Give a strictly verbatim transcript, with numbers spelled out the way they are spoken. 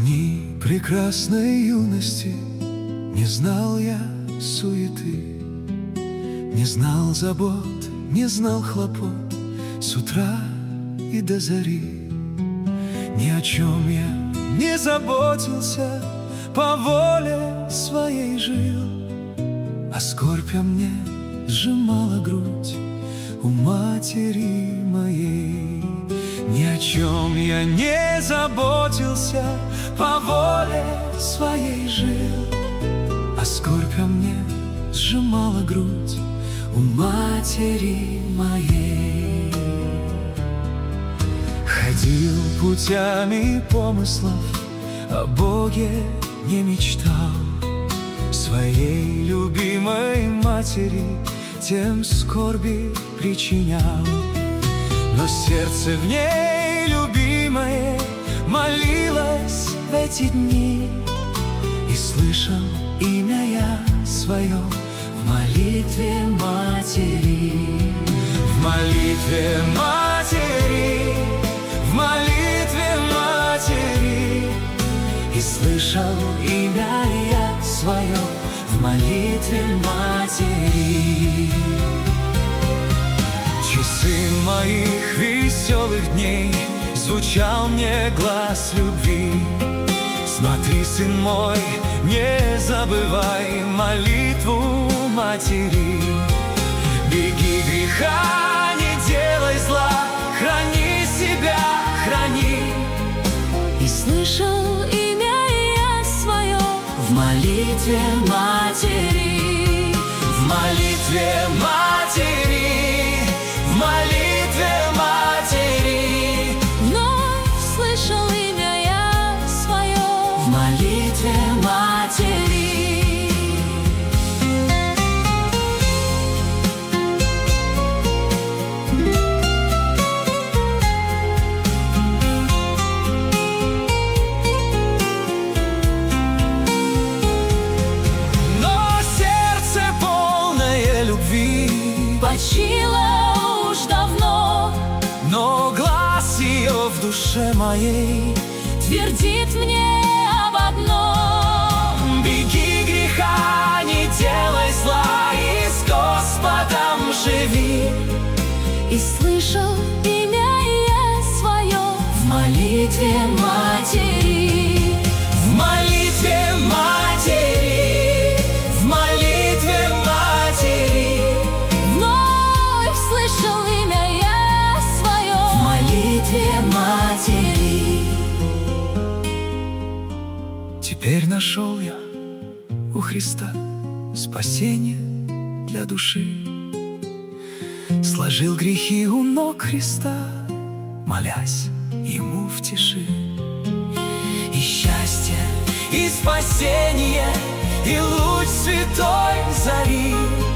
дни прекрасной юности не знал я суеты, не знал забот, не знал хлопот с утра и до зари. Ни о чем я не заботился, по воле своей жил, а скорбь о мне сжимала грудь у матери моей. Ни о чем я не заботился, по воле своей жил, а скорбь о мне сжимала грудь у матери моей. Ходил путями помыслов, о Боге не мечтал, своей любимой матери тем скорби причинял. Но сердце в ней любимое молилось в эти дни, и слышал имя я свое в молитве матери. В молитве матери, в молитве матери, и слышал имя я свое в молитве матери. Часы моих веселых дней звучал мне глас любви. Смотри, сын мой, не забывай молитву матери. Беги, греха не делай зла, храни себя, храни. И слышал имя я свое в молитве матери. В молитве матери, в молитве матери, вновь слышал имя я свое в молитве матери. Почила уж давно, но глаз ее в душе моей твердит мне об одном: беги, греха не делай зла, и с Господом живи. И слышал имя я свое в молитве матери. В молитве матери, в молитве матери, слышал имя я свое в молитве матери. Теперь нашел я у Христа спасение для души, сложил грехи у ног Христа, молясь Ему в тиши. И счастье, и спасение, и луч святой зари